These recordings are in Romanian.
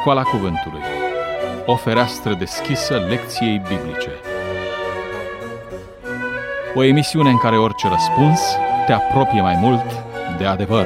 Școala Cuvântului. O fereastră deschisă lecției biblice. O emisiune în care orice răspuns te apropie mai mult de adevăr.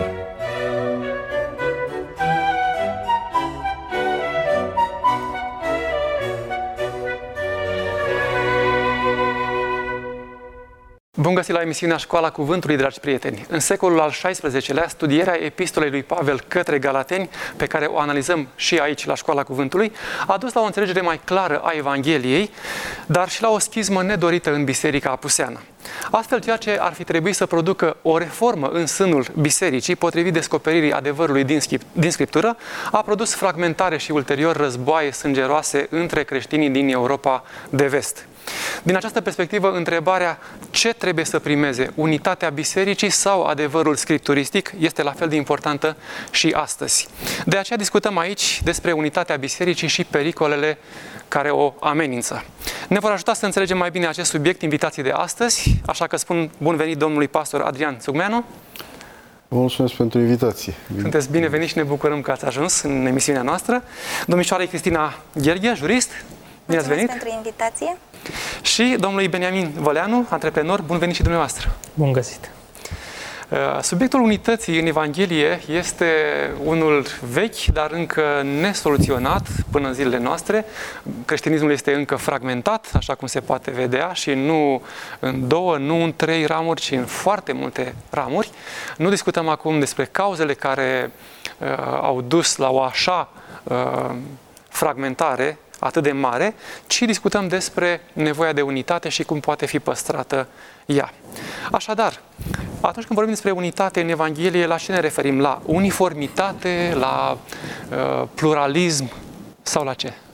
Bun găsit la emisiunea Școala Cuvântului, dragi prieteni! În secolul al XVI-lea, studierea epistolei lui Pavel către Galateni, pe care o analizăm și aici la Școala Cuvântului, a dus la o înțelegere mai clară a Evangheliei, dar și la o schismă nedorită în Biserica Apuseană. Astfel, ceea ce ar fi trebuit să producă o reformă în sânul bisericii, potrivit descoperirii adevărului din Scriptură, a produs fragmentare și ulterior războaie sângeroase între creștinii din Europa de vest. Din această perspectivă, întrebarea ce trebuie să primeze, unitatea bisericii sau adevărul scripturistic, este la fel de importantă și astăzi. De aceea discutăm aici despre unitatea bisericii și pericolele care o amenință. Ne vor ajuta să înțelegem mai bine acest subiect invitații de astăzi, așa că spun bun venit domnului pastor Adrian Țugmeanu. Vă mulțumesc pentru invitație. Sunteți bineveniți și ne bucurăm că ați ajuns în emisiunea noastră. Domnișoara Cristina Gherghe, jurist. Bine ați venit! Pentru invitație. Și domnului Beniamin Văleanu, antreprenor, bun venit și dumneavoastră! Bun găsit! Subiectul unității în Evanghelie este unul vechi, dar încă nesoluționat până în zilele noastre. Creștinismul este încă fragmentat, așa cum se poate vedea, și nu în două, nu în trei ramuri, ci în foarte multe ramuri. Nu discutăm acum despre cauzele care au dus la o așa fragmentare atât de mare, ci discutăm despre nevoia de unitate și cum poate fi păstrată ea. Așadar, atunci când vorbim despre unitate în Evanghelie, la ce ne referim? La uniformitate, la pluralism sau la ce?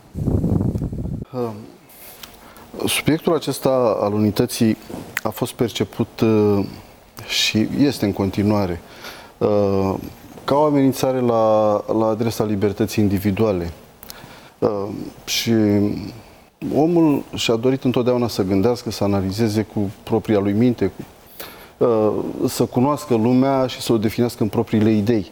Subiectul acesta al unității a fost perceput și este în continuare ca o amenințare la adresa libertății individuale. Și omul și-a dorit întotdeauna să gândească, să analizeze cu propria lui minte, să cunoască lumea și să o definească în propriile idei.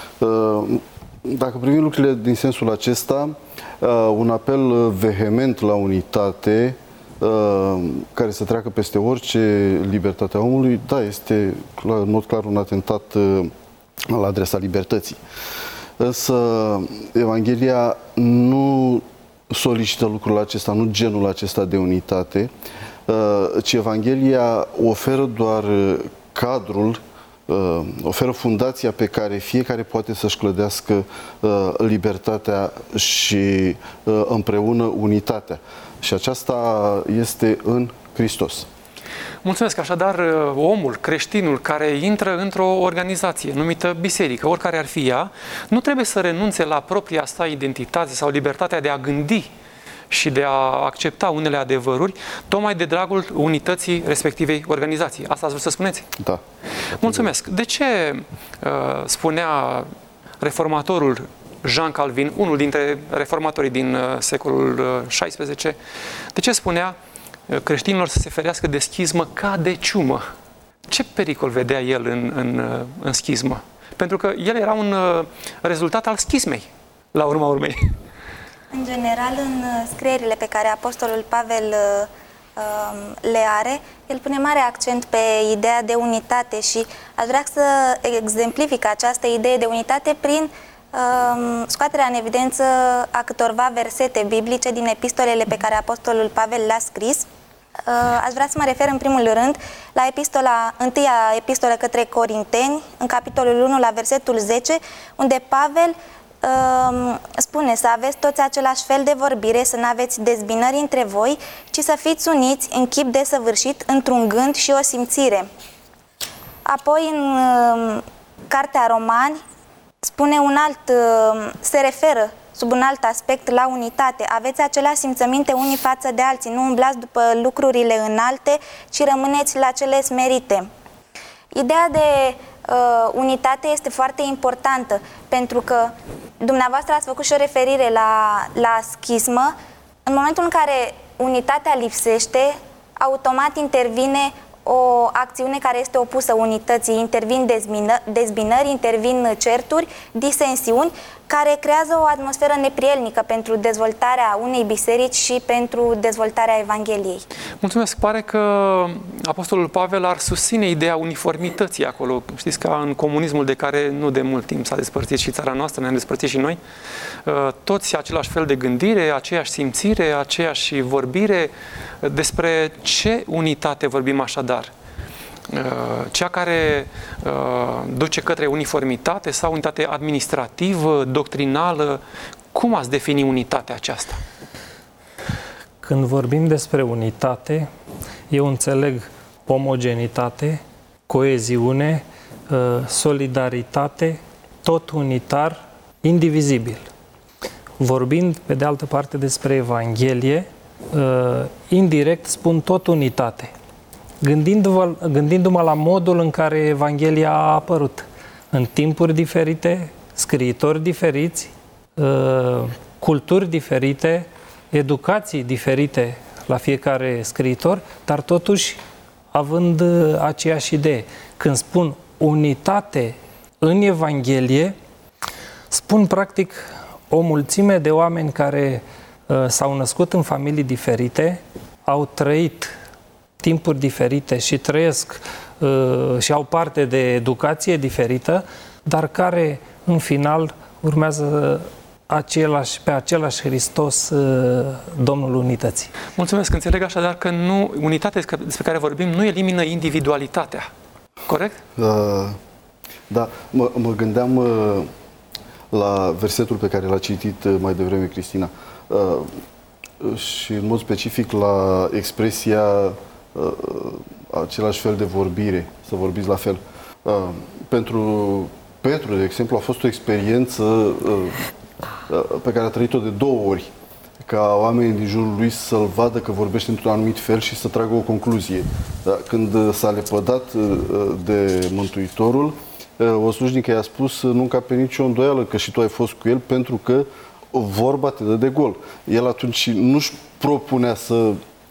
Dacă privim lucrurile din sensul acesta, un apel vehement la unitate, care să treacă peste orice libertate a omului, da, este în mod clar un atentat la adresa libertății. Însă Evanghelia nu solicită lucrul acesta, nu genul acesta de unitate, ci Evanghelia oferă doar cadrul, oferă fundația pe care fiecare poate să-și clădească libertatea și împreună unitatea. Și aceasta este în Hristos. Mulțumesc! Așadar, omul, creștinul care intră într-o organizație numită biserică, oricare ar fi ea, nu trebuie să renunțe la propria sa identitate sau libertatea de a gândi și de a accepta unele adevăruri, tocmai de dragul unității respectivei organizații. Asta ați vrut să spuneți? Da. Mulțumesc! De ce spunea reformatorul Jean Calvin, unul dintre reformatorii din secolul XVI, de ce spunea creștinilor să se ferească de schismă ca de ciumă? Ce pericol vedea el în schismă? Pentru că el era un rezultat al schismei, la urma urmei. În general, în scrierile pe care Apostolul Pavel le are, el pune mare accent pe ideea de unitate și aș vrea să exemplific această idee de unitate prin scoaterea în evidență a câtorva versete biblice din epistolele pe care Apostolul Pavel le-a scris. Aș vrea să mă refer în primul rând la întâia epistolă către Corinteni, în capitolul 1, la versetul 10, unde Pavel spune să aveți toți același fel de vorbire, să nu aveți dezbinări între voi, ci să fiți uniți în chip desăvârșit, într-un gând și o simțire. Apoi, în Cartea Romani, spune se referă sub un alt aspect la unitate. Aveți aceleași simțăminte unii față de alții, nu umblați după lucrurile înalte, ci rămâneți la cele smerite. Ideea de unitate este foarte importantă, pentru că dumneavoastră ați făcut și o referire la schismă. În momentul în care unitatea lipsește, automat intervine o acțiune care este opusă unității. Intervin dezbinări, intervin certuri, disensiuni, care creează o atmosferă neprielnică pentru dezvoltarea unei biserici și pentru dezvoltarea Evangheliei. Mulțumesc. Pare că Apostolul Pavel ar susține ideea uniformității acolo. Știți, ca în comunismul de care nu de mult timp s-a despărțit și țara noastră, ne-am despărțit și noi, toți același fel de gândire, aceeași simțire, aceeași vorbire. Despre ce unitate vorbim așadar? Cea care duce către uniformitate sau unitate administrativă, doctrinală? Cum ați defini unitatea aceasta? Când vorbim despre unitate, eu înțeleg omogenitate, coeziune, solidaritate, tot unitar, indivizibil. Vorbind, pe de altă parte, despre Evanghelie, indirect spun tot unitate. Gândindu-mă la modul în care Evanghelia a apărut în timpuri diferite, scriitori diferiți, culturi diferite, educații diferite la fiecare scriitor, dar totuși având aceeași idee. Când spun unitate în Evanghelie, spun practic o mulțime de oameni care s-au născut în familii diferite, au trăit timpuri diferite și trăiesc și au parte de educație diferită, dar care în final urmează pe același Hristos, Domnul Unității. Mulțumesc. Înțeleg așadar că unitatea despre care vorbim nu elimină individualitatea. Corect? Da. Mă gândeam la versetul pe care l-a citit mai devreme Cristina și în mod specific la expresia același fel de vorbire, să vorbiți la fel. Pentru Petru, de exemplu, a fost o experiență pe care a trăit-o de 2 ori, ca oamenii din jurul lui să-l vadă că vorbește într-un anumit fel și să tragă o concluzie. Când s-a lepădat de Mântuitorul, o slujnică i-a spus: nu încape nicio îndoială că și tu ai fost cu el, pentru că vorba te dă de gol. El atunci nu-și propunea să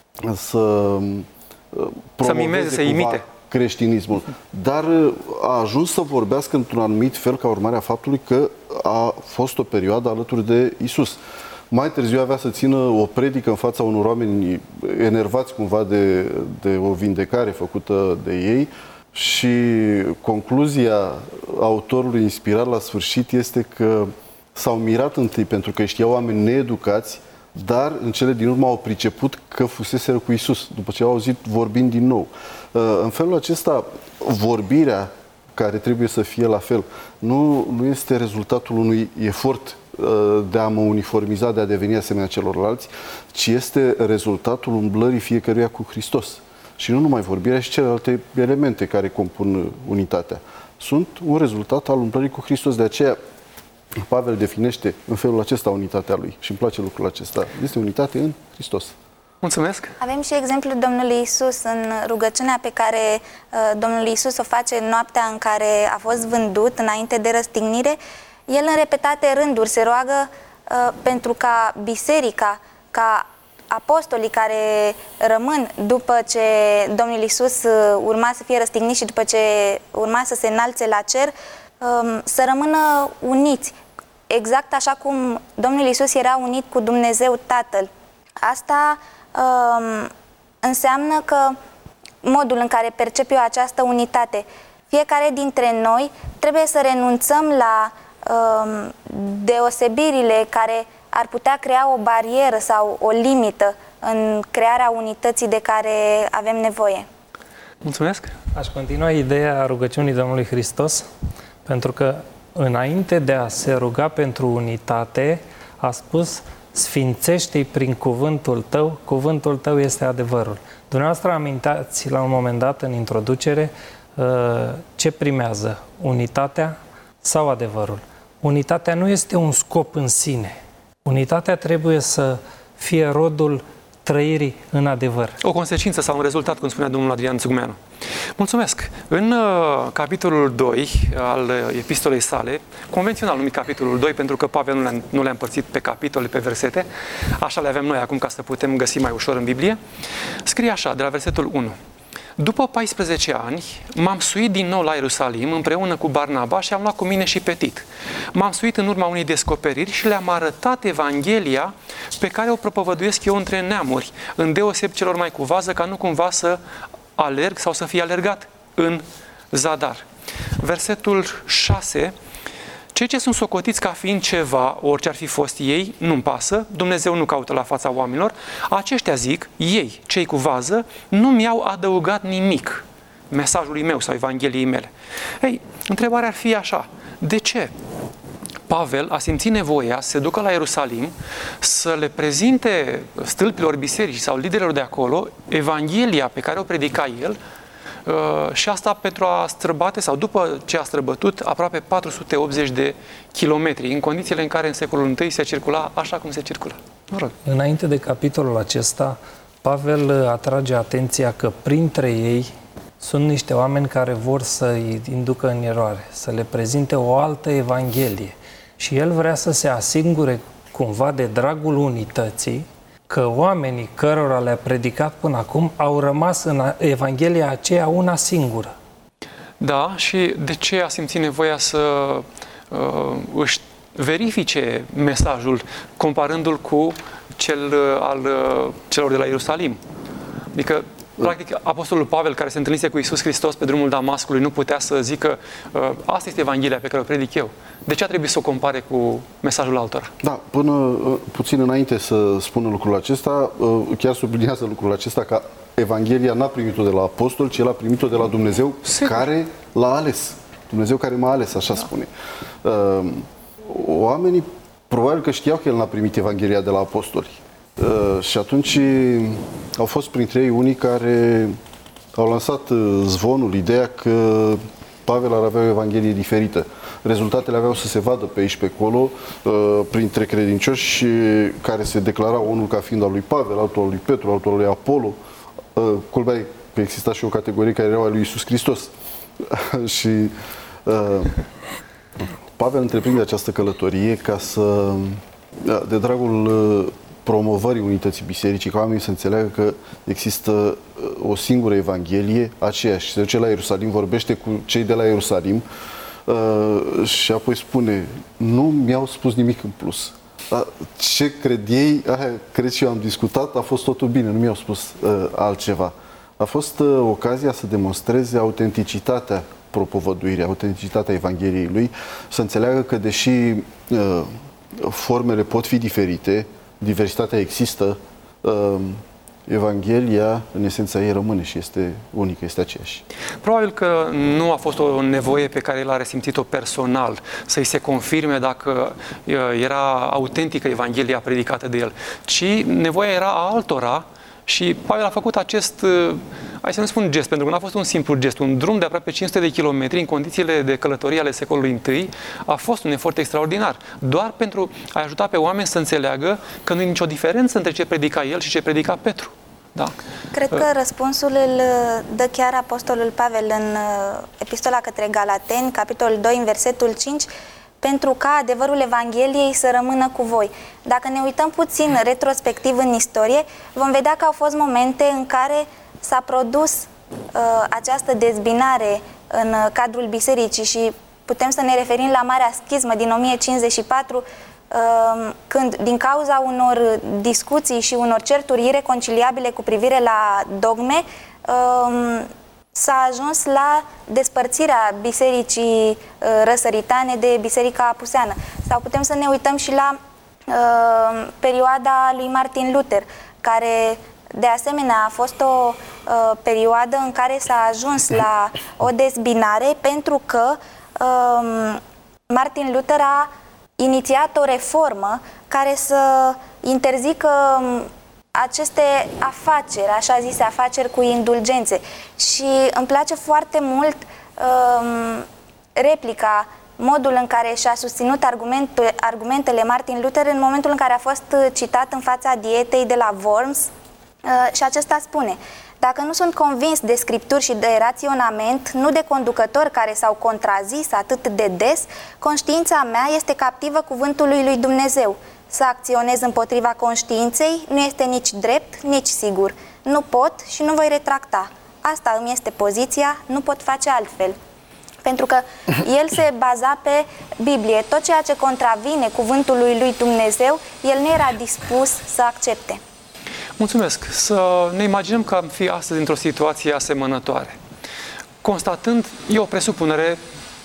mimeze, să imite creștinismul, dar a ajuns să vorbească într-un anumit fel ca urmare a faptului că a fost o perioadă alături de Isus. Mai târziu avea să țină o predică în fața unor oameni enervați cumva de o vindecare făcută de ei și concluzia autorului inspirat la sfârșit este că s-au mirat întâi pentru că știau oameni needucați, dar în cele din urmă au priceput că fuseseră cu Isus, după ce au auzit vorbind din nou. În felul acesta, vorbirea, care trebuie să fie la fel, nu este rezultatul unui efort de a mă uniformiza, de a deveni asemenea celorlalți, ci este rezultatul umblării fiecăruia cu Hristos. Și nu numai vorbirea, și celelalte elemente care compun unitatea. Sunt un rezultat al umblării cu Hristos. De aceea Pavel definește în felul acesta unitatea lui și îmi place lucrul acesta. Este unitate în Hristos. Mulțumesc! Avem și exemplul Domnului Isus în rugăciunea pe care Domnul Isus o face noaptea în care a fost vândut, înainte de răstignire. El în repetate rânduri se roagă pentru ca biserica, ca apostolii care rămân după ce Domnul Isus urma să fie răstignit și după ce urma să se înalțe la cer, să rămână uniți, exact așa cum Domnul Isus era unit cu Dumnezeu Tatăl. Asta înseamnă că modul în care percep eu această unitate, fiecare dintre noi trebuie să renunțăm la deosebirile care ar putea crea o barieră sau o limită în crearea unității de care avem nevoie. Mulțumesc! Aș continua ideea rugăciunii Domnului Hristos, pentru că înainte de a se ruga pentru unitate, a spus: sfințește-i prin cuvântul tău este adevărul. Dumneavoastră amintați la un moment dat în introducere ce primează, unitatea sau adevărul. Unitatea nu este un scop în sine. Unitatea trebuie să fie rodul trăirii în adevăr. O consecință sau un rezultat, cum spunea domnul Adrian Țugmeanu. Mulțumesc! În capitolul 2 al epistolei sale, convențional numit capitolul 2, pentru că Pavel nu le-a împărțit pe capitole, pe versete, așa le avem noi acum ca să putem găsi mai ușor în Biblie, scrie așa, de la versetul 1. După 14 ani, m-am suit din nou la Ierusalim împreună cu Barnaba și am luat cu mine și pe Tit. M-am suit în urma unei descoperiri și le-am arătat Evanghelia pe care o propovăduiesc eu între neamuri, îndeoseb celor mai cu vază, ca nu cumva să alerg sau să fie alergat în zadar. Versetul 6. Cei ce sunt socotiți ca fiind ceva, orice ar fi fost ei, nu-mi pasă, Dumnezeu nu caută la fața oamenilor, aceștia zic, ei, cei cu vază, nu mi-au adăugat nimic mesajului meu sau Evangheliei mele. Ei, întrebarea ar fi așa, de ce Pavel a simțit nevoia să se ducă la Ierusalim, să le prezinte stâlpilor bisericii sau liderilor de acolo Evanghelia pe care o predica el, și asta pentru a străbate, sau după ce a străbătut, aproape 480 de kilometri, în condițiile în care în secolul I se circula așa cum se circulă. Mă rog. Înainte de capitolul acesta, Pavel atrage atenția că printre ei sunt niște oameni care vor să-i inducă în eroare, să le prezinte o altă evanghelie. Și el vrea să se asigure cumva de dragul unității că oamenii cărora le-a predicat până acum au rămas în Evanghelia aceea una singură. Da, și de ce a simțit nevoia să își verifice mesajul comparându-l cu cel al celor de la Ierusalim? Adică, practic, Apostolul Pavel, care se întâlnise cu Iisus Hristos pe drumul Damascului, nu putea să zică asta este Evanghelia pe care o predic eu. De ce a trebuit să o compare cu mesajul altora? Da, până puțin înainte să spună lucrul acesta, chiar subliniază lucrul acesta că Evanghelia n-a primit-o de la apostol, ci el a primit-o de la Dumnezeu. Sigur. Care l-a ales. Dumnezeu care m-a ales, așa spune. Oamenii probabil că știau că el n-a primit Evanghelia de la apostoli. Și atunci au fost printre ei unii care au lansat zvonul, ideea că Pavel ar avea o Evanghelie diferită. Rezultatele aveau să se vadă pe aici, pe acolo, printre credincioși care se declarau unul ca fiind al lui Pavel, altul al lui Petru, altul al lui Apollo. Culmea e că exista și o categorie care era a lui Iisus Hristos. Și Pavel întreprinde această călătorie ca să, de dragul promovării unității bisericii, ca oamenii să înțeleagă că există o singură Evanghelie, aceeași. Se duce la Ierusalim, vorbește cu cei de la Ierusalim și apoi spune, nu mi-au spus nimic în plus. Ce cred ei, cred și eu am discutat, a fost totul bine, nu mi-au spus altceva. A fost ocazia să demonstreze autenticitatea propovăduirii, autenticitatea Evangheliei lui, să înțeleagă că deși formele pot fi diferite, diversitatea există, Evanghelia, în esența ei, rămâne și este unică, este aceeași. Probabil că nu a fost o nevoie pe care el a resimțit-o personal, să-i se confirme dacă era autentică Evanghelia predicată de el, ci nevoia era a altora. Și Pavel a făcut acest, hai să nu spun gest, pentru că nu a fost un simplu gest, un drum de aproape 500 de kilometri în condițiile de călătorie ale secolului I, a fost un efort extraordinar, doar pentru a ajuta pe oameni să înțeleagă că nu e nicio diferență între ce predica el și ce predica Petru. Da. Cred că răspunsul îl dă chiar Apostolul Pavel în Epistola către Galateni, capitolul 2, în versetul 5, pentru ca adevărul Evangheliei să rămână cu voi. Dacă ne uităm puțin retrospectiv în istorie, vom vedea că au fost momente în care s-a produs această dezbinare în cadrul bisericii și putem să ne referim la Marea Schismă din 1054, când, din cauza unor discuții și unor certuri ireconciliabile cu privire la dogme, s-a ajuns la despărțirea bisericii răsăritane de biserica apuseană. Sau putem să ne uităm și la perioada lui Martin Luther, care de asemenea a fost o perioadă în care s-a ajuns la o dezbinare pentru că Martin Luther a inițiat o reformă care să interzică aceste afaceri, așa zise afaceri cu indulgențe. Și îmi place foarte mult replica, modul în care și-a susținut argumentele Martin Luther în momentul în care a fost citat în fața dietei de la Worms și acesta spune: dacă nu sunt convins de scripturi și de raționament, nu de conducători care s-au contrazis atât de des, conștiința mea este captivă cuvântului lui Dumnezeu. Să acționez împotriva conștiinței nu este nici drept, nici sigur. Nu pot și nu voi retracta. asta îmi este poziția, nu pot face altfel. Pentru că el se baza pe Biblie. Tot ceea ce contravine cuvântului lui Dumnezeu, el nu era dispus să accepte. Mulțumesc. Să ne imaginăm că am fi astăzi într-o situație asemănătoare. Constatând, e o presupunere,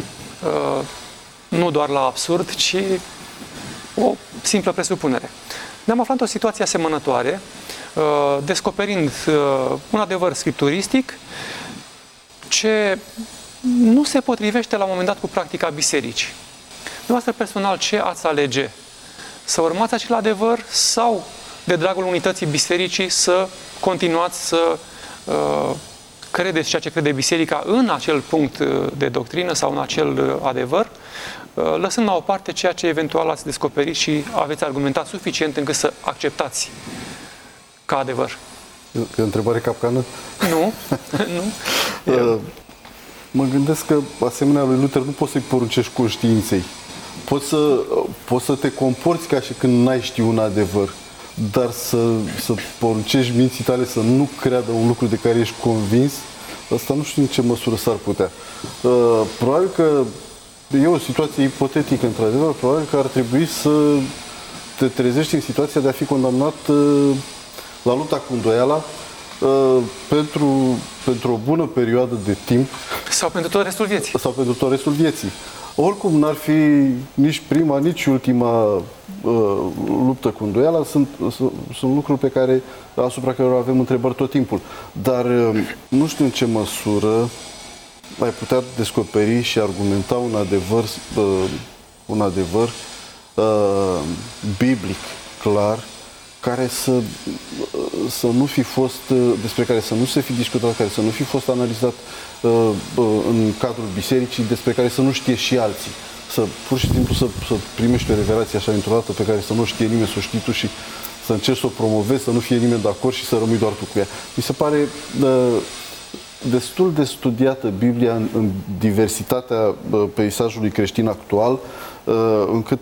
nu doar la absurd, ci o simplă presupunere. Ne-am aflat într-o situație asemănătoare, descoperind un adevăr scripturistic ce nu se potrivește la un moment dat cu practica bisericii. Dumneavoastră personal, ce ați alege? Să urmați acel adevăr sau, de dragul unității bisericii, să continuați să credeți ceea ce crede biserica în acel punct de doctrină sau în acel adevăr, lăsând la o parte ceea ce eventual ați descoperit și aveți argumentat suficient încât să acceptați ca adevăr? E o întrebare capcană? Nu. Nu. Mă gândesc că, asemenea lui Luther, nu poți să-i poruncești conștiinței. Poți să te comporți ca și când n-ai ști un adevăr, dar să poruncești minții tale să nu creadă un lucru de care ești convins, asta nu știu în ce măsură s-ar putea. Probabil că e o situație ipotetică, într-adevăr, probabil că ar trebui să te trezești în situația de a fi condamnat la lupta cu îndoiala pentru o bună perioadă de timp. Sau pentru tot restul vieții. Sau pentru tot restul vieții. Oricum n-ar fi nici prima, nici ultima luptă cu îndoiala. Sunt lucruri asupra cărora avem întrebări tot timpul. Dar nu știu în ce măsură ai putea descoperi și argumenta un adevăr biblic, clar, care să nu fi fost, despre care să nu se fi discutat, care să nu fi fost analizat în cadrul bisericii, despre care să nu știe și alții. Pur și simplu să primești o revelație așa într-o dată pe care să nu știe nimeni, să o știi tu și să încerci să o promovezi, să nu fie nimeni de acord și să rămâi doar tu cu ea. Mi se pare destul de studiată Biblia în diversitatea peisajului creștin actual, încât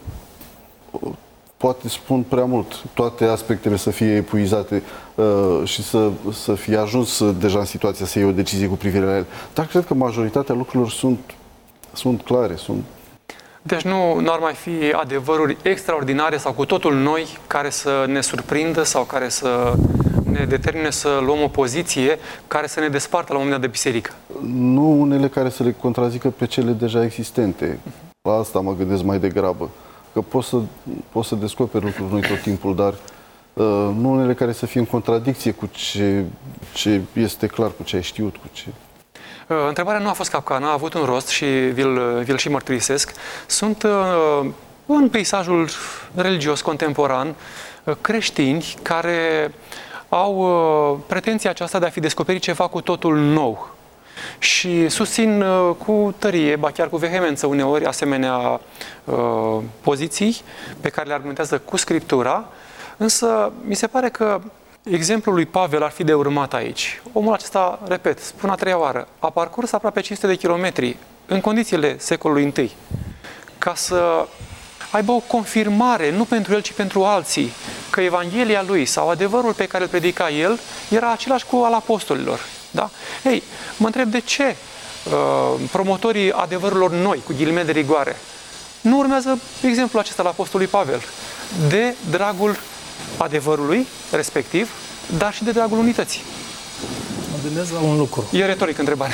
poate spun prea mult, toate aspectele să fie epuizate și să fie ajuns deja în situația să iei o decizie cu privire la ele. Dar cred că majoritatea lucrurilor sunt clare. Deci nu ar mai fi adevăruri extraordinare sau cu totul noi care să ne surprindă sau care să ne determine să luăm o poziție care să ne despartă la un moment dat de biserică. Nu unele care să le contrazică pe cele deja existente. La asta mă gândesc mai degrabă. Că poți să descoperi lucruri noi tot timpul, dar nu unele care să fie în contradicție cu ce este clar, cu ce ai știut, cu ce... Întrebarea nu a fost capcană, a avut un rost și vi-l și mărturisesc. Sunt în peisajul religios contemporan creștini care au pretenția aceasta de a fi descoperit ceva cu totul nou. Și susțin cu tărie, ba chiar cu vehemență uneori, asemenea poziții pe care le argumentează cu Scriptura, însă mi se pare că exemplul lui Pavel ar fi de urmat aici. Omul acesta, repet, spun a treia oară, a parcurs aproape 500 de kilometri în condițiile secolului I, ca să aibă o confirmare, nu pentru el, ci pentru alții, că Evanghelia lui sau adevărul pe care îl predica el era același cu al apostolilor. Da? Ei, mă întreb de ce promotorii adevărurilor noi, cu ghilimele de rigoare, nu urmează exemplul acesta al apostolului Pavel, de dragul adevărului respectiv, dar și de dragul unității. Mă gândesc la un lucru. E retoric întrebarea.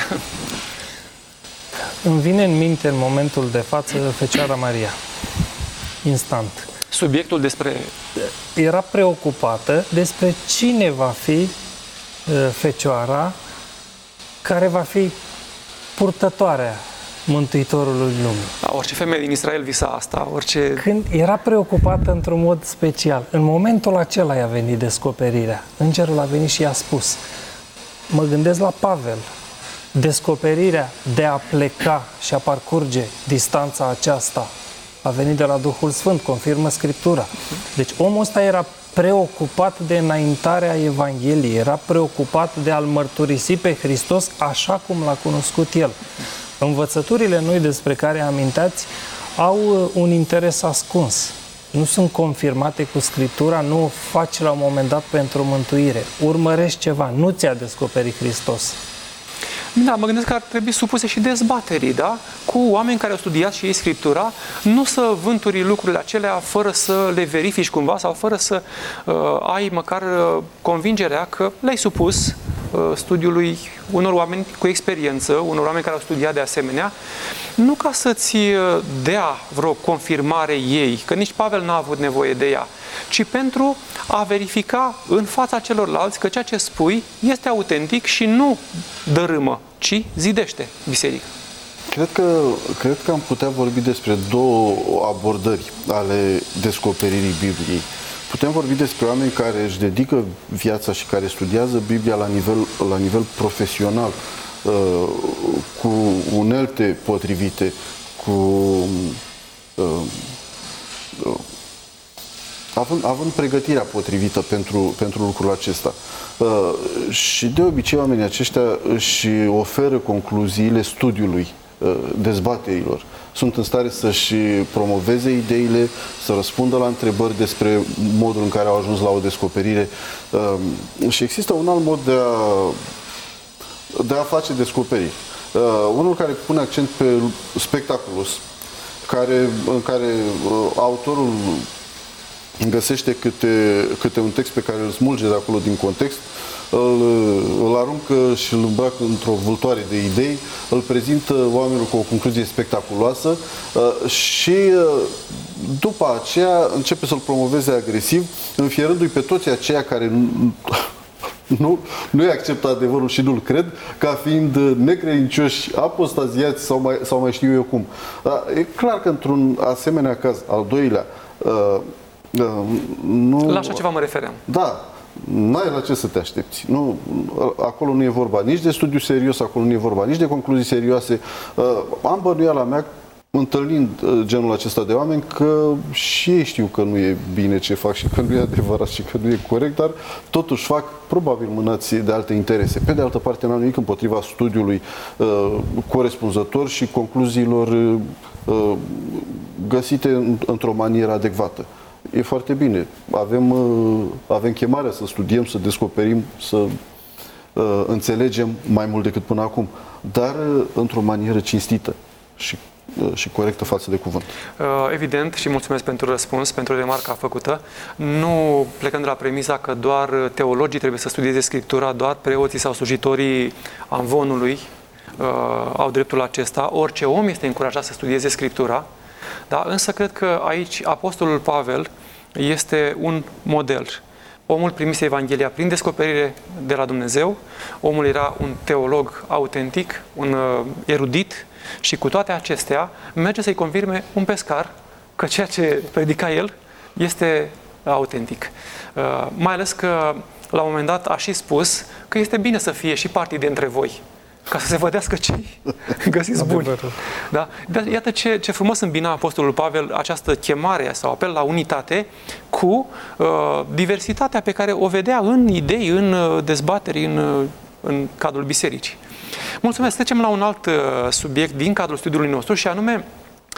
Îmi vine în minte în momentul de față Fecioara Maria. Instant. Subiectul despre... Era preocupată despre cine va fi Fecioara care va fi purtătoarea Mântuitorului lumii. Da, orice femeie din Israel visa asta, orice... Când era preocupată într-un mod special, în momentul acela i-a venit descoperirea. Îngerul a venit și i-a spus. Mă gândesc la Pavel. Descoperirea de a pleca și a parcurge distanța aceasta a venit de la Duhul Sfânt, confirmă Scriptura. Deci omul ăsta era preocupat de înaintarea Evangheliei, era preocupat de a-L mărturisi pe Hristos așa cum l-a cunoscut El. Învățăturile noi despre care aminteați au un interes ascuns. Nu sunt confirmate cu Scriptura, nu o faci la un moment dat pentru mântuire. Urmărești ceva, nu ți-a descoperit Hristos. Da, mă gândesc că ar trebui supuse și dezbaterii, da? Cu oameni care au studiat și ei Scriptura, nu să vânturi lucrurile acelea fără să le verifici cumva sau fără să ai măcar convingerea că le-ai supus studiului unor oameni cu experiență, unor oameni care au studiat de asemenea, nu ca să-ți dea vreo confirmare ei, că nici Pavel n-a avut nevoie de ea, ci pentru a verifica în fața celorlalți că ceea ce spui este autentic și nu dărâmă, ci zidește biserica. Cred că am putea vorbi despre două abordări ale descoperirii Bibliei. Putem vorbi despre oameni care își dedică viața și care studiază Biblia la nivel profesional, cu unelte potrivite, având pregătirea potrivită pentru lucrul acesta. Și de obicei oamenii aceștia își oferă concluziile studiului, dezbaterilor. Sunt în stare să-și promoveze ideile, să răspundă la întrebări despre modul în care au ajuns la o descoperire. Și există un alt mod de a face descoperiri. Unul care pune accent pe spectaculos, în care autorul găsește câte un text pe care îl smulge de acolo din context, îl aruncă și îl îmbracă într-o vâltoare de idei, îl prezintă oamenilor cu o concluzie spectaculoasă și după aceea începe să-l promoveze agresiv, înfierându-i pe toți aceia care nu acceptă adevărul și nu-l cred, ca fiind necredincioși, apostaziați sau mai știu eu cum. E clar că într-un asemenea caz, al doilea, nu... La așa ceva mă refeream. Da. N-ai la ce să te aștepți. Nu, acolo nu e vorba nici de studiu serios, acolo nu e vorba nici de concluzii serioase. Am bănuiala mea, întâlnind genul acesta de oameni, că și ei știu că nu e bine ce fac și că nu e adevărat și că nu e corect, dar totuși fac probabil mânați de alte interese. Pe de altă parte, n-am nimic împotriva studiului corespunzător și concluziilor găsite într-o manieră adecvată. E foarte bine. Avem chemarea să studiem, să descoperim, să înțelegem mai mult decât până acum, dar într-o manieră cinstită și corectă față de cuvânt. Evident, și mulțumesc pentru răspuns, pentru remarca făcută. Nu plecând de la premisa că doar teologii trebuie să studieze Scriptura, doar preoții sau slujitorii amvonului au dreptul acesta. Orice om este încurajat să studieze Scriptura, da? Însă cred că aici apostolul Pavel este un model. Omul primise Evanghelia prin descoperire de la Dumnezeu, omul era un teolog autentic, un erudit și cu toate acestea merge să-i confirme un pescar că ceea ce predica el este autentic. Mai ales că la un moment dat a și spus că este bine să fie și partide între voi, ca să se vădească cei găsiți buni. Da? Iată ce frumos îmbina apostolul Pavel această chemare sau apel la unitate cu diversitatea pe care o vedea în idei, în dezbateri, în cadrul bisericii. Mulțumesc! Trecem la un alt subiect din cadrul studiului nostru și anume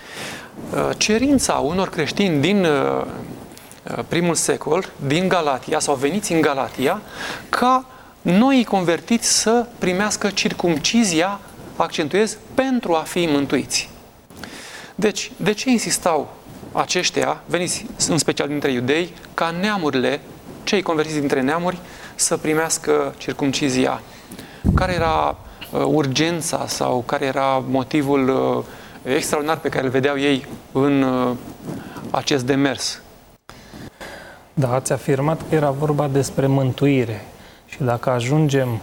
cerința unor creștini din primul secol, din Galatia, sau veniți în Galatia, ca noi convertiți să primească circumcizia, accentuez, pentru a fi mântuiți. Deci, de ce insistau aceștia, veniți în special dintre iudei, ca neamurile, cei convertiți dintre neamuri, să primească circumcizia? Care era urgența sau care era motivul extraordinar pe care îl vedeau ei în acest demers? Da, ați afirmat că era vorba despre mântuire. Și dacă ajungem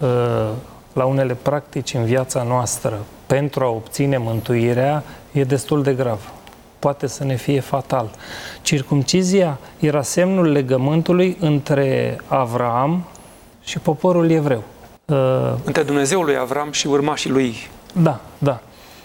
la unele practici în viața noastră pentru a obține mântuirea, e destul de grav. Poate să ne fie fatal. Circumcizia era semnul legământului între Avraam și poporul evreu. Între Dumnezeul lui Avram și urmașii lui. Da, da.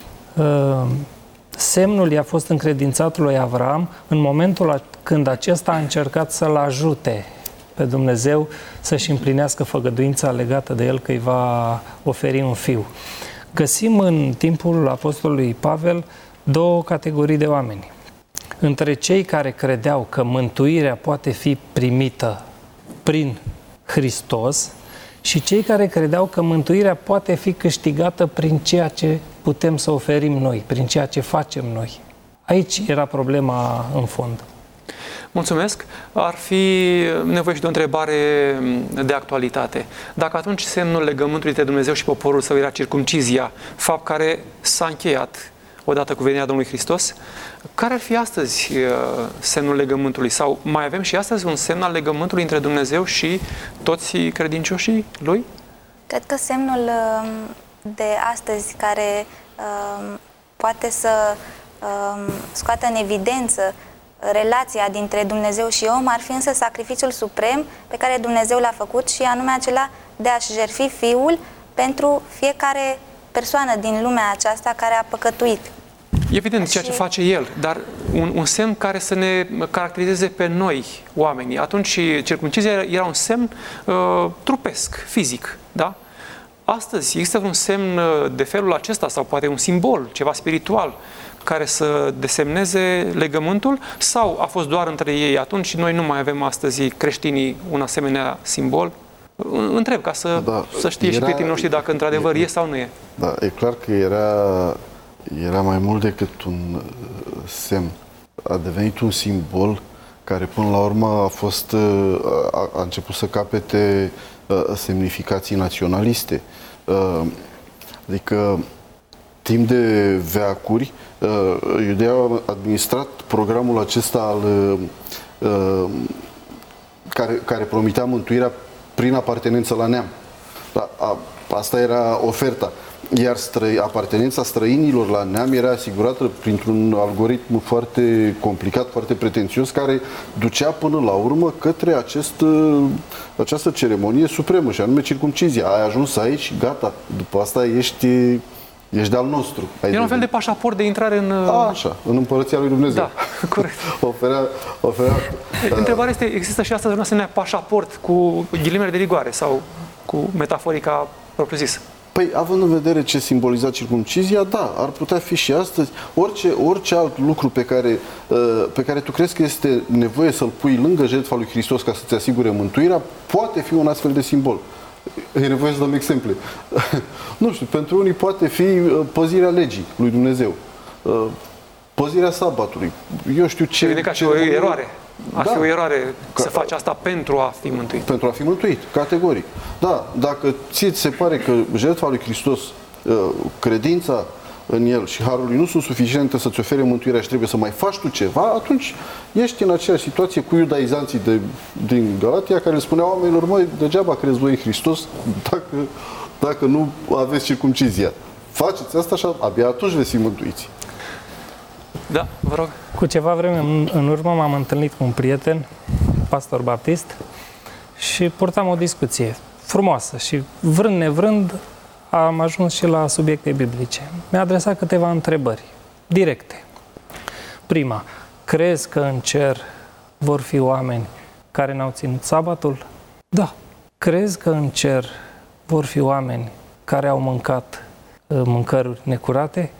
Semnul i-a fost încredințat lui Avram în momentul când acesta a încercat să-l ajute pe Dumnezeu să-și împlinească făgăduința legată de el că îi va oferi un fiu. Găsim în timpul apostolului Pavel două categorii de oameni. Între cei care credeau că mântuirea poate fi primită prin Hristos și cei care credeau că mântuirea poate fi câștigată prin ceea ce putem să oferim noi, prin ceea ce facem noi. Aici era problema în fond. Mulțumesc. Ar fi nevoie și de o întrebare de actualitate. Dacă atunci semnul legământului între Dumnezeu și poporul său era circumcizia, fapt care s-a încheiat odată cu venirea Domnului Hristos, care ar fi astăzi semnul legământului? Sau mai avem și astăzi un semn al legământului între Dumnezeu și toți credincioșii Lui? Cred că semnul de astăzi care poate să scoată în evidență relația dintre Dumnezeu și om ar fi însă sacrificiul suprem pe care Dumnezeu l-a făcut, și anume acela de a-și jertfi Fiul pentru fiecare persoană din lumea aceasta care a păcătuit. Evident, ceea ce face El, dar un semn care să ne caracterizeze pe noi, oamenii. Atunci circumcizia era un semn trupesc, fizic, da? Astăzi există un semn de felul acesta sau poate un simbol, ceva spiritual, care să desemneze legământul, sau a fost doar între ei atunci și noi nu mai avem astăzi creștinii un asemenea simbol? Întreb ca să știe și prietenii noștri dacă într-adevăr e sau nu e. Da, e clar că era mai mult decât un semn. A devenit un simbol care până la urmă a început să capete semnificații naționaliste. Adică timp de veacuri, Iudeea a administrat programul acesta care promitea mântuirea prin apartenență la neam. Asta era oferta. Iar apartenența străinilor la neam era asigurată printr-un algoritm foarte complicat, foarte pretențios, care ducea până la urmă către această ceremonie supremă, și anume circumcizia. Ai ajuns aici, gata, după asta ești de-al nostru. Era un fel de pașaport de intrare în Împărăția lui Dumnezeu. Da, corect. oferea Întrebarea este, există și astăzi un asemenea pașaport cu ghilimele de rigoare sau cu metaforica propriu-zisă? Păi, având în vedere ce simboliza circumcizia, da, ar putea fi și astăzi. Orice alt lucru pe care tu crezi că este nevoie să-l pui lângă jertfa lui Hristos ca să-ți asigure mântuirea, poate fi un astfel de simbol. E nevoie să dăm exemple. Nu știu, pentru unii poate fi păzirea legii lui Dumnezeu, păzirea sabatului. Eu știu ce... Vine ca și o eroare. Ar fi o eroare să faci asta pentru a fi mântuit. Pentru a fi mântuit, categoric. Da, dacă ți se pare că jertfa lui Hristos, credința în El și harul lui nu sunt suficiente să-ți ofere mântuirea și trebuie să mai faci tu ceva, atunci ești în aceeași situație cu iudaizanții din Galatia, care le spuneau oamenilor: măi, degeaba crezi voi în Hristos dacă nu aveți circumcizia. Faceți asta și abia atunci veți fi mântuiți. Da, vă rog. Cu ceva vreme în urmă m-am întâlnit cu un prieten, pastor baptist, și purtam o discuție frumoasă și vrând nevrând am ajuns și la subiecte biblice. Mi-a adresat câteva întrebări directe. Prima: crezi că în cer vor fi oameni care n-au ținut sabatul? Da. Crezi că în cer vor fi oameni care au mâncat mâncăruri necurate?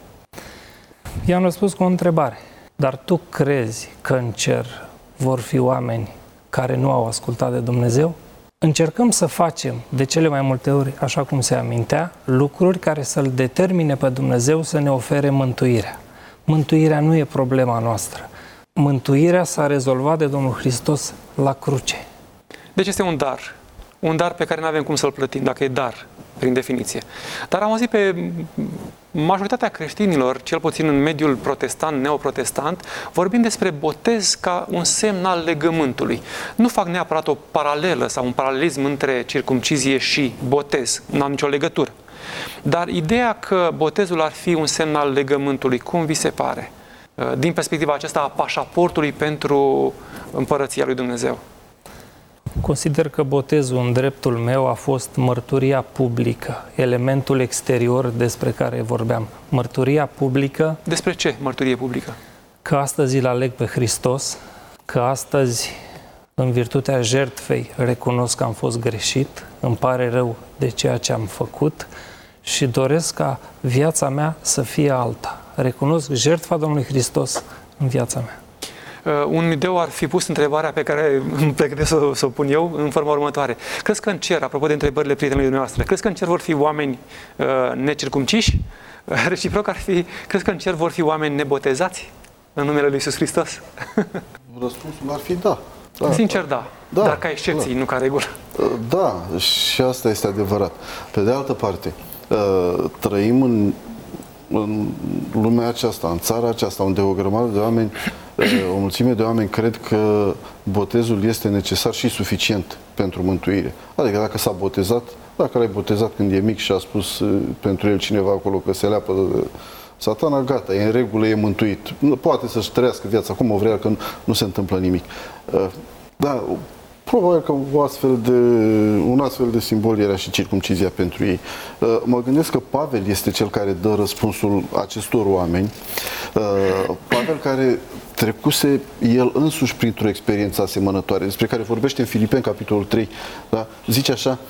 I-am răspuns cu o întrebare: dar tu crezi că în cer vor fi oameni care nu au ascultat de Dumnezeu? Încercăm să facem de cele mai multe ori, așa cum se amintea, lucruri care să-L determine pe Dumnezeu să ne ofere mântuirea. Mântuirea nu e problema noastră. Mântuirea s-a rezolvat de Domnul Hristos la cruce. Deci este un dar. Un dar pe care nu avem cum să-l plătim, dacă e dar, prin definiție. Dar am auzit pe majoritatea creștinilor, cel puțin în mediul protestant, neoprotestant, vorbind despre botez ca un semn al legământului. Nu fac neapărat o paralelă sau un paralelism între circumcizie și botez. Nu am nicio legătură. Dar ideea că botezul ar fi un semn al legământului, cum vi se pare? Din perspectiva aceasta a pașaportului pentru Împărăția lui Dumnezeu. Consider că botezul în dreptul meu a fost mărturia publică, elementul exterior despre care vorbeam. Mărturia publică... Despre ce mărturie publică? Că astăzi îl aleg pe Hristos, că astăzi, în virtutea jertfei, recunosc că am fost greșit, îmi pare rău de ceea ce am făcut și doresc ca viața mea să fie alta. Recunosc jertfa Domnului Hristos în viața mea. Un ideu ar fi pus întrebarea pe care îmi pregătesc să o pun eu în forma următoare. Crezi că în cer, apropo de întrebările prietenilor noastre, crezi că în cer vor fi oameni necircumciși? Reciproc ar fi, crezi că în cer vor fi oameni nebotezați în numele Lui Iisus Hristos? Răspunsul ar fi da. Sincer, da. Dar ca excepții, nu ca regulă. Da, și asta este adevărat. Pe de altă parte, trăim în lumea aceasta, în țara aceasta, unde o grămadă de oameni, o mulțime de oameni cred că botezul este necesar și suficient pentru mântuire. Adică dacă s-a botezat, dacă l-ai botezat când e mic și a spus pentru el cineva acolo că se leapă de Satana, gata, e în regulă, e mântuit. Poate să-și trăiască viața cum o vrea, că nu se întâmplă nimic. Da, probabil că un astfel de simbol era și circumcizia pentru ei. Mă gândesc că Pavel este cel care dă răspunsul acestor oameni. Pavel care trecuse el însuși printr-o experiență asemănătoare, despre care vorbește în Filipeni, capitolul 3. Da? Zice așa,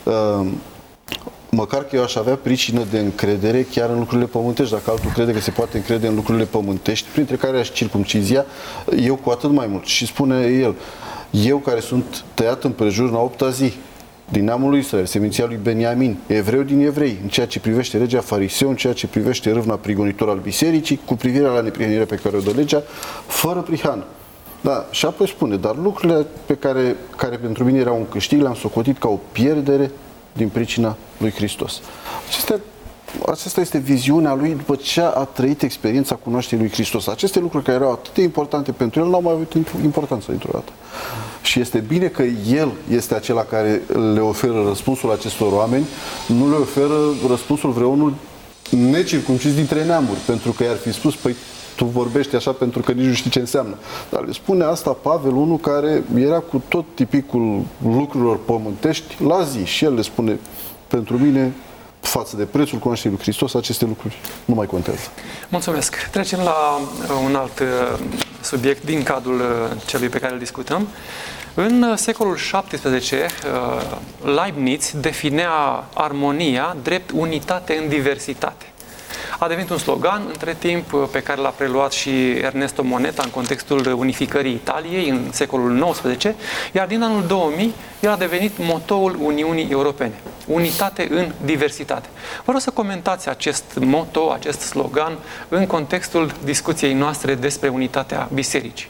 măcar că eu aș avea pricină de încredere chiar în lucrurile pământești, dacă altul crede că se poate încrede în lucrurile pământești, printre care și circumcizia, eu cu atât mai mult. Și spune el, eu care sunt tăiat împrejur în a 8-a zi, din neamul lui Israel, seminția lui Beniamin, evreu din evrei, în ceea ce privește legea fariseu, în ceea ce privește râvna prigonitor al bisericii, cu privire la neprihănirea pe care o dă legea, fără prihană. Da, și apoi spune, dar lucrurile pe care pentru mine erau un câștig, le-am socotit ca o pierdere din pricina lui Hristos. Aceasta este viziunea lui după ce a trăit experiența cunoașterii lui Hristos. Aceste lucruri care erau atât de importante pentru el, n-au mai avut importanță dintr-o dată. Și este bine că el este acela care le oferă răspunsul acestor oameni, nu le oferă răspunsul vreunul necircumcis dintre neamuri, pentru că i-ar fi spus, păi tu vorbești așa pentru că nici nu știi ce înseamnă. Dar le spune asta Pavel, unul care era cu tot tipicul lucrurilor pământești la zi. Și el le spune, pentru mine, față de prețul cunoașterii lui Hristos, aceste lucruri nu mai contează. Mulțumesc. Trecem la un alt subiect din cadrul celui pe care îl discutăm. În secolul XVII, Leibniz definea armonia drept unitate în diversitate. A devenit un slogan între timp pe care l-a preluat și Ernesto Moneta în contextul unificării Italiei în secolul XIX, iar din anul 2000 el a devenit motoul Uniunii Europene. Unitate în diversitate. Vă rog să comentați acest moto, acest slogan în contextul discuției noastre despre unitatea bisericii.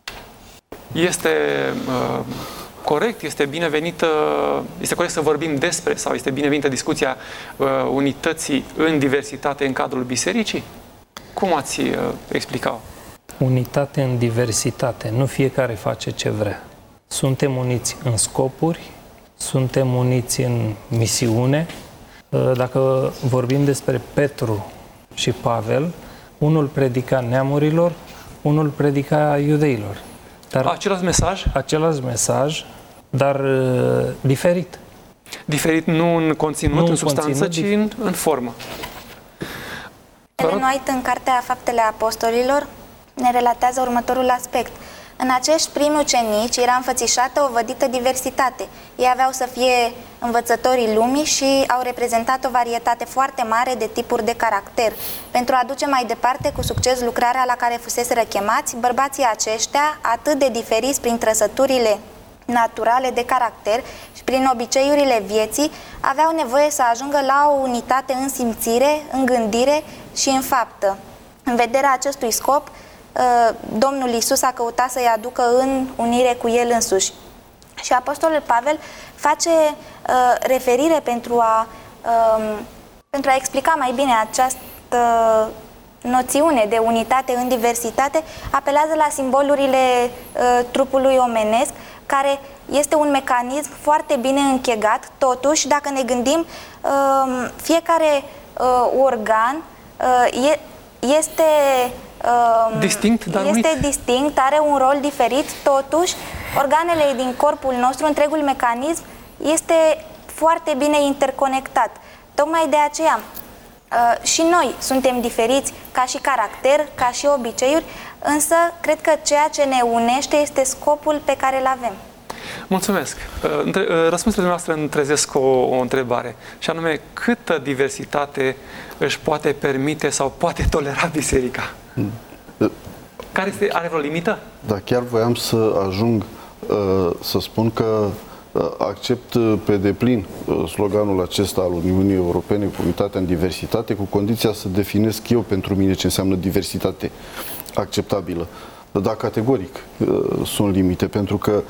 Este corect, este binevenită, este corect să vorbim despre sau este binevenită discuția unității în diversitate în cadrul bisericii? Cum ați explica-o? Unitate în diversitate. Nu fiecare face ce vrea. Suntem uniți în scopuri, suntem uniți în misiune. Dacă vorbim despre Petru și Pavel, unul predica neamurilor, unul predica iudeilor. Dar același mesaj? Același mesaj, dar diferit. Diferit nu în conținut, în substanță, ci în formă. Ellen White, în Cartea Faptele Apostolilor, ne relatează următorul aspect. În acești primi ucenici era înfățișată o vădită diversitate. Ei aveau să fie învățătorii lumii și au reprezentat o varietate foarte mare de tipuri de caracter. Pentru a duce mai departe cu succes lucrarea la care fuseseră chemați, bărbații aceștia, atât de diferiți prin trăsăturile naturale de caracter și prin obiceiurile vieții, aveau nevoie să ajungă la o unitate în simțire, în gândire și în faptă. În vederea acestui scop, Domnul Iisus a căutat să-i aducă în unire cu El însuși. Și Apostolul Pavel face referire pentru a explica mai bine această noțiune de unitate în diversitate, apelează la simbolurile trupului omenesc, care este un mecanism foarte bine închegat. Totuși, dacă ne gândim, fiecare organ este distinct, dar este distinct, are un rol diferit. Totuși, organele din corpul nostru, întregul mecanism, este foarte bine interconectat. Tocmai de aceea, și noi suntem diferiți ca și caracter, ca și obiceiuri, însă cred că ceea ce ne unește este scopul pe care îl avem. Mulțumesc. Răspunsurile noastre îmi trezesc o întrebare, și anume, câtă diversitate își poate permite sau poate tolera biserica? Care are vreo limită? Da, chiar voiam să ajung să spun că accept pe deplin sloganul acesta al Uniunii Europene cu unitatea în diversitate, cu condiția să definesc eu pentru mine ce înseamnă diversitate acceptabilă. Dar categoric sunt limite, pentru că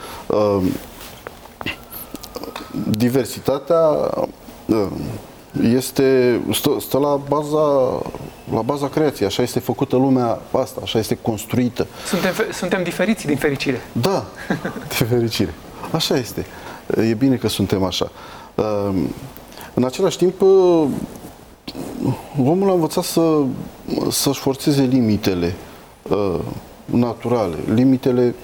diversitatea stă la baza creației, așa este făcută lumea asta, așa este construită. Suntem diferiți din fericire. Da, din fericire. Așa este. E bine că suntem așa. În același timp, omul a învățat să-și forțeze limitele naturale, limitele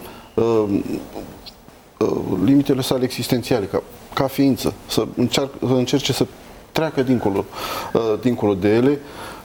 sale existențiale, ca ființă, să încerce să treacă dincolo de ele,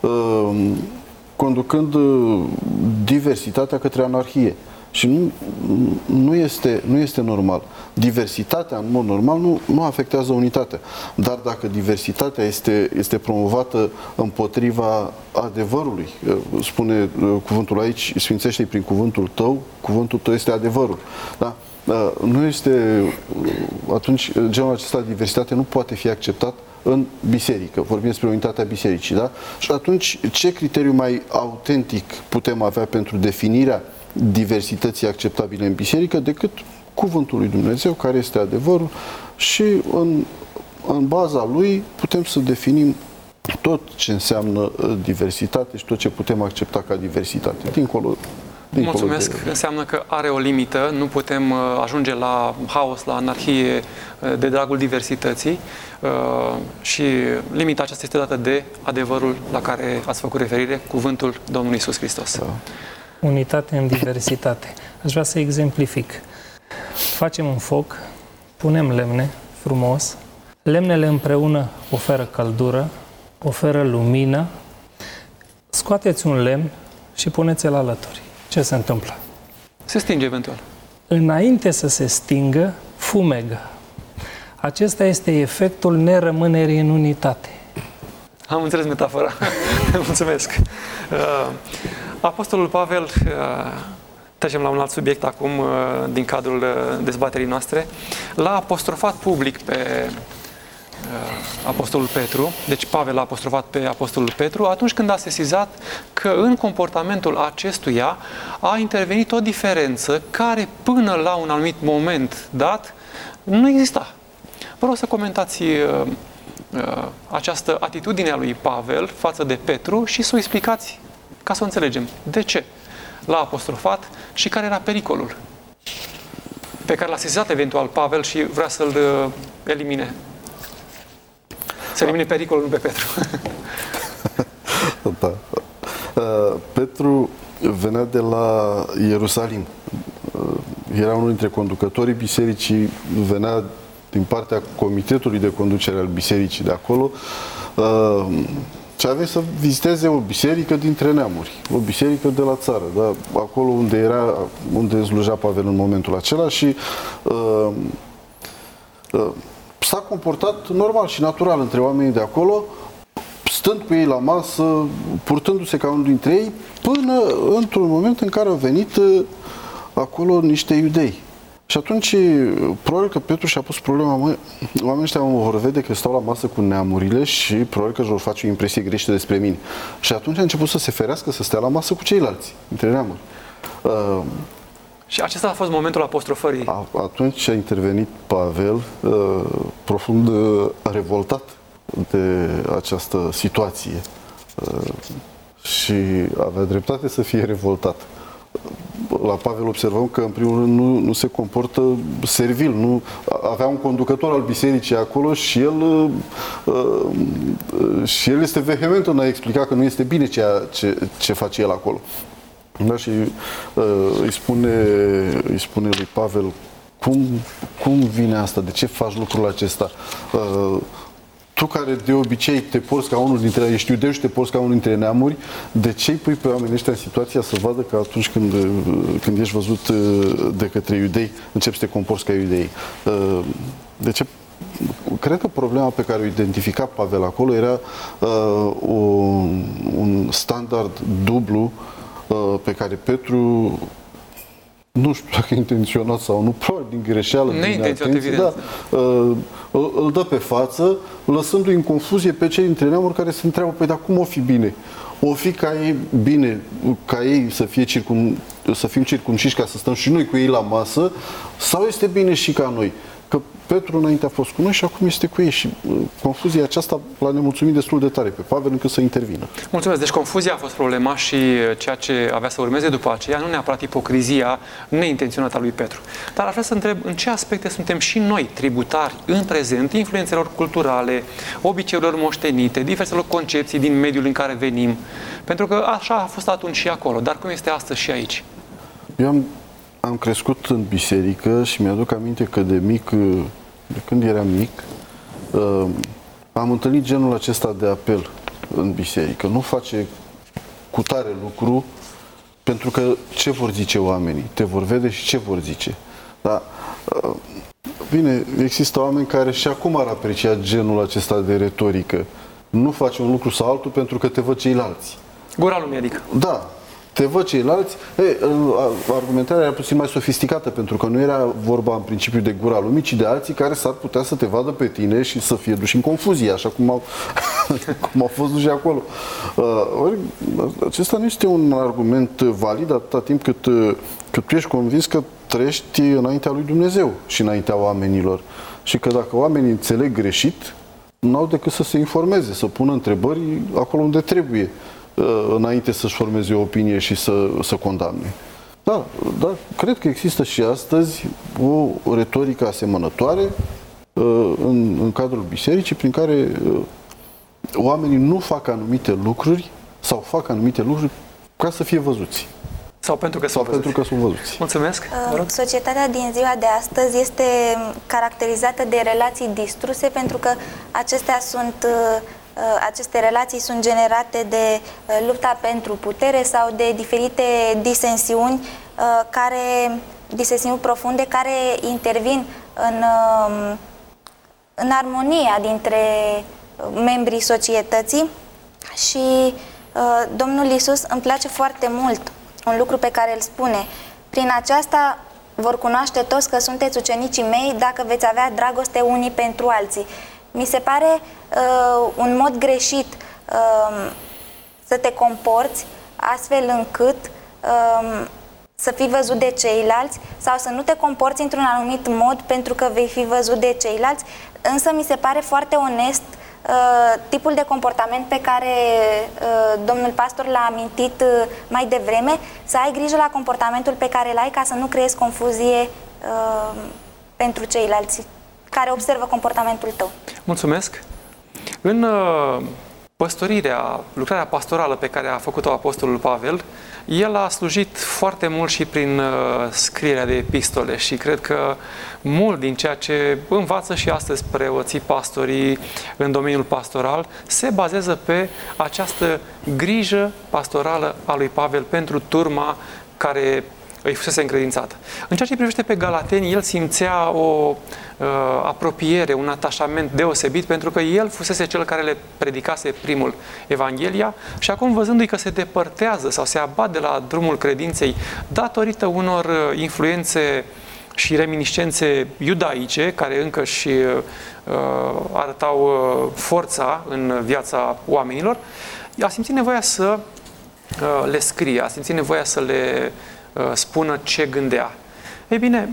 conducând diversitatea către anarhie. Și nu este normal. Diversitatea, în mod normal, nu afectează unitatea. Dar dacă diversitatea este promovată împotriva adevărului, spune cuvântul aici, sfințește-i prin cuvântul tău este adevărul. Da? Nu este, atunci, genul acesta de diversitate nu poate fi acceptat în biserică. Vorbim despre unitatea bisericii, da? Și atunci, ce criteriu mai autentic putem avea pentru definirea diversității acceptabile în biserică decât cuvântul lui Dumnezeu, care este adevărul, și în baza lui putem să definim tot ce înseamnă diversitate și tot ce putem accepta ca diversitate. Dincolo Mulțumesc. Înseamnă că are o limită, nu putem ajunge la haos, la anarhie de dragul diversității și limita aceasta este dată de adevărul la care ați făcut referire, cuvântul Domnului Iisus Hristos. Da. Unitate în diversitate. Aș vrea să exemplific. Facem un foc, punem lemne frumos, lemnele împreună oferă căldură, oferă lumină, scoateți un lemn și puneți-l alături. Ce se întâmplă? Se stinge eventual. Înainte să se stingă, fumegă. Acesta este efectul nerămânerii în unitate. Am înțeles metafora. Mulțumesc. Apostolul Pavel, trecem la un alt subiect acum din cadrul dezbaterii noastre, l-a apostrofat public pe Apostolul Petru, deci Pavel a apostrofat pe Apostolul Petru atunci când a sesizat că în comportamentul acestuia a intervenit o diferență care până la un anumit moment dat nu exista. Vă rog să comentați această atitudine a lui Pavel față de Petru și să o explicați ca să o înțelegem. De ce l-a apostrofat și care era pericolul pe care l-a sesizat eventual Pavel și vrea să-l elimine. Să elimine pericolul, nu pe Petru. Da. Petru venea de la Ierusalim. Era unul dintre conducătorii bisericii, venea din partea comitetului de conducere al bisericii de acolo și avea să viziteze o biserică dintre neamuri, o biserică de la țară, da? Acolo unde sluja Pavel în momentul acela și s-a comportat normal și natural între oamenii de acolo, stând cu ei la masă, purtându-se ca unul dintre ei, până într-un moment în care au venit acolo niște iudei. Și atunci, probabil că Petru și-a pus problema, oamenii ăștia vor vede că stau la masă cu neamurile și probabil că își vor face o impresie greșită despre mine. Și atunci a început să se ferească, să stea la masă cu ceilalți, între neamuri. Și acesta a fost momentul apostrofării. Atunci a intervenit Pavel, profund revoltat de această situație. Și avea dreptate să fie revoltat. La Pavel observăm că, în primul rând, nu se comportă servil. Nu avea un conducător al bisericii acolo și el este vehement în a explica că nu este bine ce face el acolo. Da, și îi spune lui Pavel, cum vine asta? De ce faci lucrul acesta? Tu care de obicei te porți ca unul dintre, ești iudeu și te porți ca unul dintre neamuri, de ce îi pui pe oamenii ăștia în situația să vadă că atunci când ești văzut de către iudei, începi să te comporți ca iudei? De ce? Cred că problema pe care o identifica Pavel acolo era un standard dublu pe care Petru, nu știu dacă intenționat sau nu, probabil din greșeală, neintenționat, evident. Da, îl dă pe față, lăsându-i în confuzie pe cei dintre neamuri care se întreabă, păi, dar cum o fi bine? O fi ca ei bine, ca ei să fim circumciși ca să stăm și noi cu ei la masă, sau este bine și ca noi? Că Petru înainte a fost cu noi și acum este cu ei și confuzia aceasta l-a nemulțumit destul de tare pe Pavel încât să intervină. Mulțumesc. Deci confuzia a fost problema și ceea ce avea să urmeze după aceea, nu neapărat ipocrizia neintenționată a lui Petru. Dar aș vrea să întreb în ce aspecte suntem și noi tributari în prezent influențelor culturale, obiceiurilor moștenite, diverselor concepții din mediul în care venim. Pentru că așa a fost atunci și acolo, dar cum este astăzi și aici? Eu am crescut în biserică și mi-aduc aminte că de când eram mic, am întâlnit genul acesta de apel în biserică. Nu face cu tare lucru, pentru că ce vor zice oamenii? Te vor vede și ce vor zice? Dar, bine, există oameni care și acum ar aprecia genul acesta de retorică. Nu face un lucru sau altul pentru că te văd ceilalți. Gura lumii, adică. Da. Te văd ceilalți. Argumentarea era puțin mai sofisticată, pentru că nu era vorba în principiu de gura lumii, ci de alții care s-ar putea să te vadă pe tine și să fie duși în confuzie, așa cum au fost duși acolo. Acesta nu este un argument valid atâta timp cât tu ești convins că trăiești înaintea lui Dumnezeu și înaintea oamenilor. Și că dacă oamenii înțeleg greșit, nu au decât să se informeze, să pună întrebări acolo unde trebuie, înainte să-și formeze o opinie și să condamne. Da, cred că există și astăzi o retorică asemănătoare în cadrul bisericii, prin care oamenii nu fac anumite lucruri sau fac anumite lucruri ca să fie văzuți. Sau pentru că sunt văzuți. Mulțumesc. Societatea din ziua de astăzi este caracterizată de relații distruse, pentru că aceste relații sunt generate de lupta pentru putere sau de diferite disensiuni profunde care intervin în armonia dintre membrii societății. Și Domnul Iisus, îmi place foarte mult un lucru pe care îl spune: prin aceasta vor cunoaște toți că sunteți ucenicii mei, dacă veți avea dragoste unii pentru alții. Mi se pare un mod greșit să te comporți astfel încât să fii văzut de ceilalți, sau să nu te comporți într-un anumit mod pentru că vei fi văzut de ceilalți, însă mi se pare foarte onest tipul de comportament pe care domnul pastor l-a amintit mai devreme, să ai grijă la comportamentul pe care îl ai ca să nu creezi confuzie pentru ceilalți care observă comportamentul tău. Mulțumesc! În păstorirea, lucrarea pastorală pe care a făcut-o apostolul Pavel, el a slujit foarte mult și prin scrierea de epistole și cred că mult din ceea ce învață și astăzi preoții, pastorii în domeniul pastoral se bazează pe această grijă pastorală a lui Pavel pentru turma care îi fusese încredințată. În ceea ce privește pe galateni, el simțea o apropiere, un atașament deosebit, pentru că el fusese cel care le predicase primul Evanghelia și acum, văzându-i că se depărtează sau se abat de la drumul credinței datorită unor influențe și reminiscențe iudaice, care încă și arătau forța în viața oamenilor, a simțit nevoia să le scrie, a simțit nevoia să le spună ce gândea. Ei bine,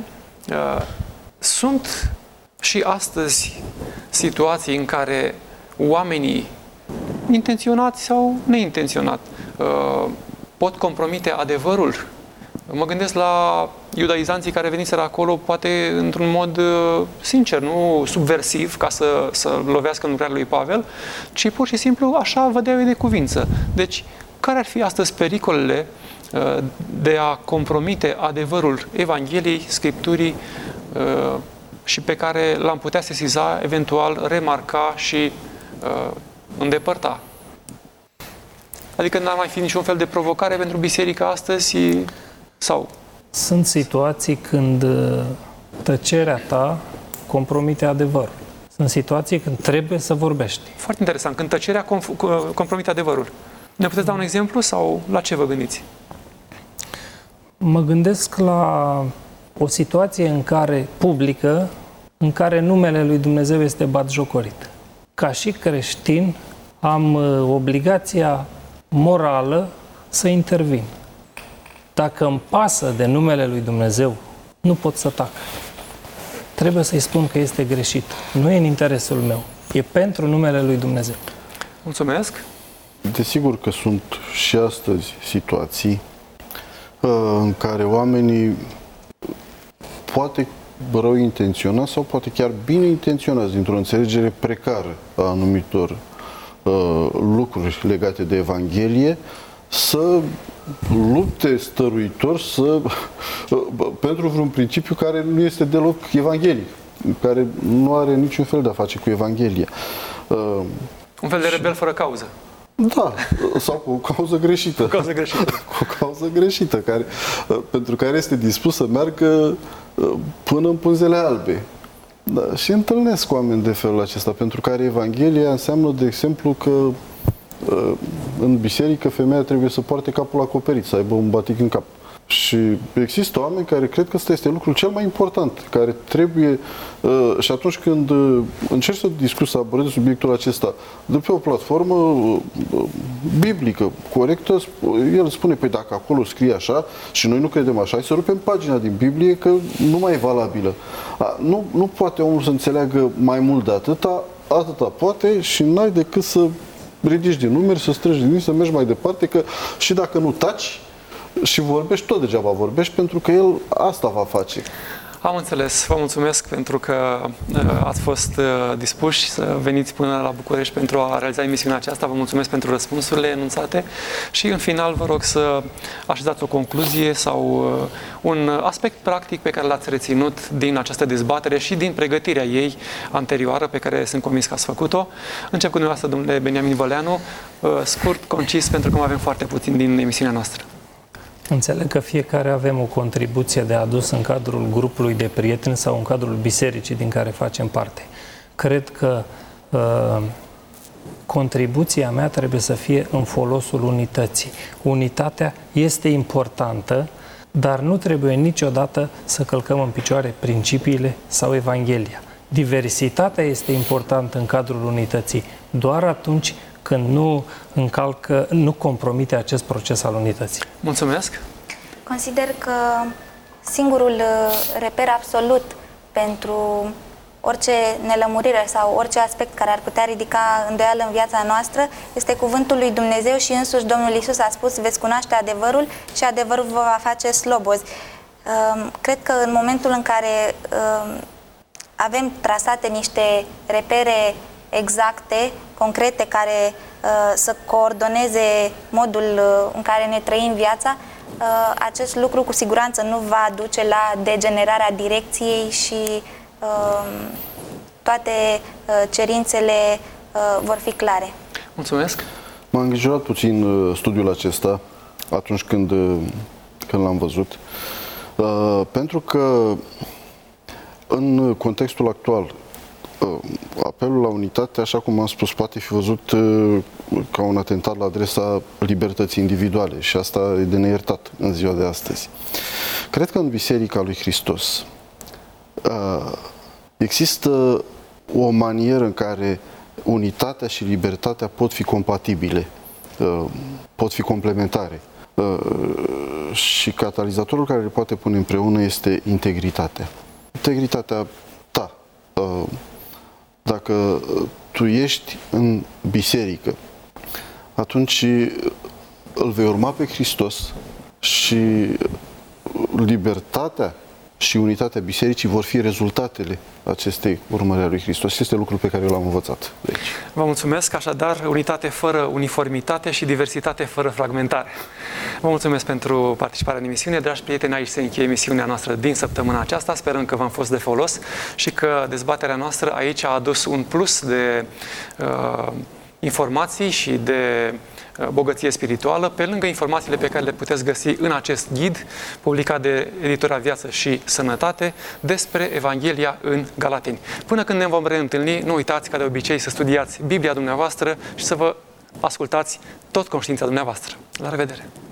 sunt și astăzi situații în care oamenii, intenționați sau neintenționat, pot compromite adevărul. Mă gândesc la iudaizanții care veniseră acolo, poate într-un mod sincer, nu subversiv, ca să lovească în lucrarea lui Pavel, ci pur și simplu așa vădeau ei de cuvință. Deci, care ar fi astăzi pericolele de a compromite adevărul Evangheliei, Scripturii și pe care l-am putea sesiza, eventual remarca și îndepărta? Adică n-ar mai fi niciun fel de provocare pentru biserica astăzi? Sau? Sunt situații când tăcerea ta compromite adevărul. Sunt situații când trebuie să vorbești. Foarte interesant. Când tăcerea compromite adevărul. Ne puteți da un exemplu sau la ce vă gândiți? Mă gândesc la o situație în care, publică, în care numele lui Dumnezeu este batjocorit. Ca și creștin, am obligația morală să intervin. Dacă îmi pasă de numele lui Dumnezeu, nu pot să tac. Trebuie să-i spun că este greșit. Nu e în interesul meu. E pentru numele lui Dumnezeu. Mulțumesc! Desigur că sunt și astăzi situații în care oamenii poate rău intenționați sau poate chiar bine intenționați, dintr-o înțelegere precară a anumitor lucruri legate de Evanghelie, să lupte stăruitor pentru vreun principiu care nu este deloc evanghelic, care nu are niciun fel de a face cu Evanghelia. Un fel de rebel fără cauză. Da, sau cu o cauză greșită. Cu o cauză greșită. Cu o cauză greșită, pentru care este dispus să meargă până în pânzele albe. Da, și întâlnesc oameni de felul acesta, pentru care Evanghelia înseamnă, de exemplu, că în biserică femeia trebuie să poarte capul acoperit, să aibă un batic în cap. Și există oameni care cred că ăsta este lucrul cel mai important, care trebuie, și atunci când încerci să discuți, să abordezi subiectul acesta de pe o platformă biblică, corectă, el spune, păi dacă acolo scrie așa și noi nu credem așa, hai să rupem pagina din Biblie că nu mai e valabilă. Nu poate omul să înțeleagă mai mult de atâta poate și n-ai decât să ridici din numeri, să strângi din numeri, să mergi mai departe, că și dacă nu taci și vorbești, tot degeaba vorbești, pentru că el asta va face. Am înțeles. Vă mulțumesc pentru că ați fost dispuși să veniți până la București pentru a realiza emisiunea aceasta. Vă mulțumesc pentru răspunsurile enunțate și în final vă rog să așezați o concluzie sau un aspect practic pe care l-ați reținut din această dezbatere și din pregătirea ei anterioară, pe care sunt convins că ați făcut-o. Încep cu dumneavoastră, domnule Beniamin Văleanu, scurt, concis, pentru că mai avem foarte puțin din emisiunea noastră. Înțeleg că fiecare avem o contribuție de adus în cadrul grupului de prieteni sau în cadrul bisericii din care facem parte. Cred că contribuția mea trebuie să fie în folosul unității. Unitatea este importantă, dar nu trebuie niciodată să călcăm în picioare principiile sau Evanghelia. Diversitatea este importantă în cadrul unității, doar atunci când nu compromite acest proces al unității. Mulțumesc! Consider că singurul reper absolut pentru orice nelămurire sau orice aspect care ar putea ridica îndoială în viața noastră este cuvântul lui Dumnezeu și însuși Domnul Iisus a spus: veți cunoaște adevărul și adevărul vă va face slobozi. Cred că în momentul în care avem trasate niște repere exacte, concrete, care să coordoneze modul în care ne trăim viața, acest lucru cu siguranță nu va duce la degenerarea direcției și toate cerințele vor fi clare. Mulțumesc! M-a îngrijorat puțin studiul acesta atunci când l-am văzut, pentru că în contextul actual apelul la unitate, așa cum am spus, poate fi văzut ca un atentat la adresa libertății individuale și asta e de neiertat în ziua de astăzi. Cred că în Biserica lui Hristos există o manieră în care unitatea și libertatea pot fi compatibile, pot fi complementare. Și catalizatorul care le poate pune împreună este integritatea. Integritatea ta. Dacă tu ești în biserică, atunci îl vei urma pe Hristos și libertatea și unitatea bisericii vor fi rezultatele acestei urmări a lui Hristos. Este lucrul pe care l-am învățat de aici. Vă mulțumesc, așadar, unitate fără uniformitate și diversitate fără fragmentare. Vă mulțumesc pentru participarea în emisiune. Dragi prieteni, aici se încheie emisiunea noastră din săptămâna aceasta. Sperăm că v-am fost de folos și că dezbaterea noastră aici a adus un plus de informații și de bogăție spirituală, pe lângă informațiile pe care le puteți găsi în acest ghid publicat de editura Viață și Sănătate despre Evanghelia în Galateni. Până când ne vom reîntâlni, nu uitați ca de obicei să studiați Biblia dumneavoastră și să vă ascultați tot conștiința dumneavoastră. La revedere!